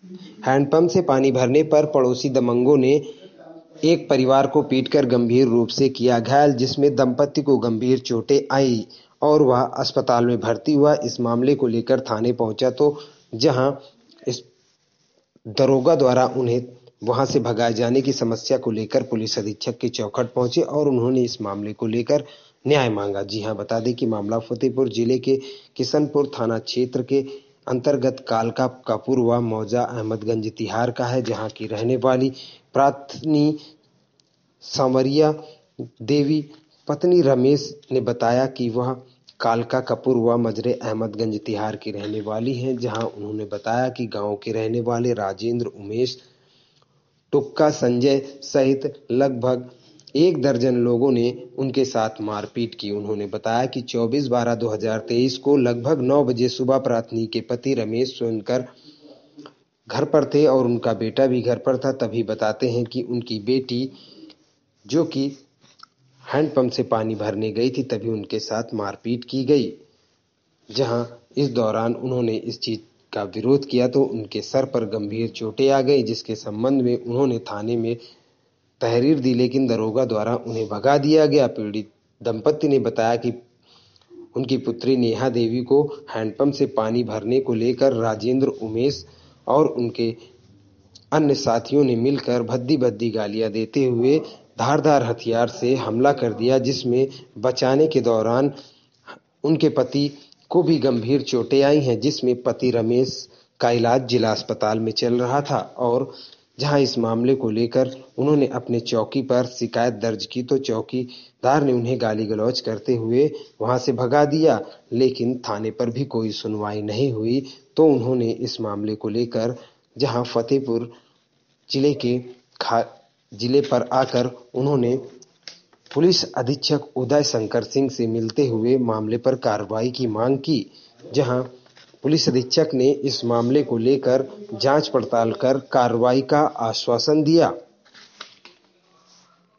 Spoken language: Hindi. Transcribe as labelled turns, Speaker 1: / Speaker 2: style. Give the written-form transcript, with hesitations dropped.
Speaker 1: हैंडपंप से पानी भरने पर पड़ोसी दबंगों ने एक परिवार को पीटकर गंभीर रूप से किया घायल, जिसमें दंपति को गंभीर चोटें आईं और वह अस्पताल में भर्ती हुआ। इस मामले को लेकर थाने पहुंचा तो जहां इस दरोगा द्वारा उन्हें वहां से भगाए जाने की समस्या को लेकर पुलिस अधीक्षक के चौखट पहुंचे और उन्होंने इस मामले को लेकर न्याय मांगा। जी हां, बता दें कि मामला फतेहपुर जिले के किशनपुर थाना क्षेत्र के अंतर्गत कालका कपूर व मौजा अहमदगंज तिहार का है, जहां की रहने वाली प्रार्थनी सांवरिया देवी पत्नी रमेश ने बताया कि वह कालका कपूर व मजरे अहमदगंज तिहार की रहने वाली हैं। जहां उन्होंने बताया कि गांव के रहने वाले राजेंद्र, उमेश, टुक्का, संजय सहित लगभग 1 दर्जन लोगों ने उनके साथ मारपीट की। उन्होंने बताया कि 24/12/2023 को लगभग 9 बजे सुबह प्रार्थनी के पति रमेश सोनकर घर पर थे और उनका बेटा भी घर पर था। तभी बताते हैं कि उनकी बेटी जो कि हैंडपंप से पानी भरने गई थी, तभी उनके साथ मारपीट की गई। जहां इस दौरान उन्होंने इस चीज का विरोध किया तो उनके सर पर गंभीर चोटें आ गई, जिसके संबंध में उन्होंने थाने में तहरीर दी, लेकिन दरोगा द्वारा उन्हें भगा दिया गया। पीड़ित दंपति ने बताया कि उनकी पुत्री नेहा देवी को हैंडपंप से पानी भरने को लेकर राजेंद्र, उमेश और उनके अन्य साथियों ने मिलकर भद्दी-भद्दी गालियां देते हुए धारदार हथियार से हमला कर दिया, जिसमें बचाने के दौरान उनके पति को भी गंभीर चोटें आई हैं, जिसमें पति रमेश का इलाज जिला अस्पताल में चल रहा था। और जहां इस मामले को लेकर उन्होंने अपने चौकी पर शिकायत दर्ज की तो चौकीदार ने उन्हें गाली गलौज करते हुए वहां से भगा दिया, लेकिन थाने पर भी कोई सुनवाई नहीं हुई। तो उन्होंने इस मामले को लेकर जहां फतेहपुर जिले पर आकर उन्होंने पुलिस अधीक्षक उदय शंकर सिंह से मिलते हुए मामले पर कार्रवाई की मांग की। जहां पुलिस अधीक्षक ने इस मामले को लेकर जांच पड़ताल कर कार्रवाई का आश्वासन दिया।